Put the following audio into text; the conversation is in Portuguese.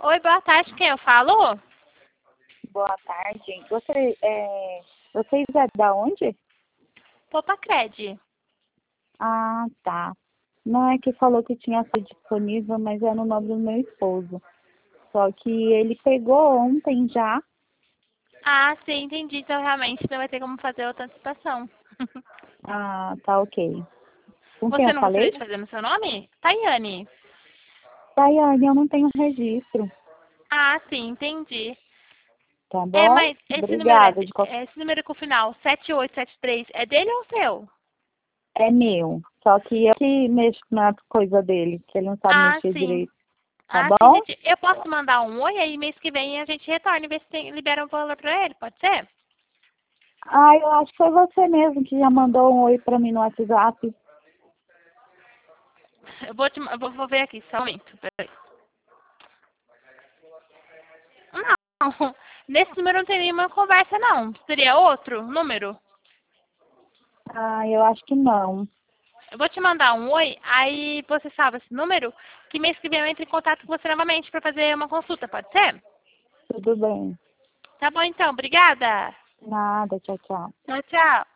Oi, boa tarde, quem eu falo? Boa tarde. Vocês é da onde? Popacred. Ah, tá. Não é que falou que tinha sido disponível, mas é no nome do meu esposo. Só que ele pegou ontem já. Ah, sim, entendi. Então realmente não vai ter como fazer outra antecipação. Ah, tá ok. Com quem Você eu não falei? gostaria de fazer no seu nome? Tayane. Daiane, eu não tenho registro, Ah, sim, entendi. tá É, bom? mas Obrigada. esse número com o final 7873 é dele ou seu? É meu. Só que eu que mexo na coisa dele, que ele não sabe Ah, mexer sim. direito, tá Ah, sim, bom? entendi. Eu posso mandar um oi aí mês que vem a gente retorna e ver se libera um valor pra ele, pode ser? Ah, eu acho que foi você mesmo que já mandou um oi pra mim no WhatsApp. Eu vou ver aqui, só um momento. Peraí. Não, nesse número não tem nenhuma conversa, não. Seria outro número? Ah, eu acho que não. Eu vou te mandar um oi, aí você salva esse número, que mês que vem eu entro em contato com você novamente para fazer uma consulta, pode ser? Tudo bem. Tá bom então, obrigada. Nada, tchau, tchau. Tchau, tchau.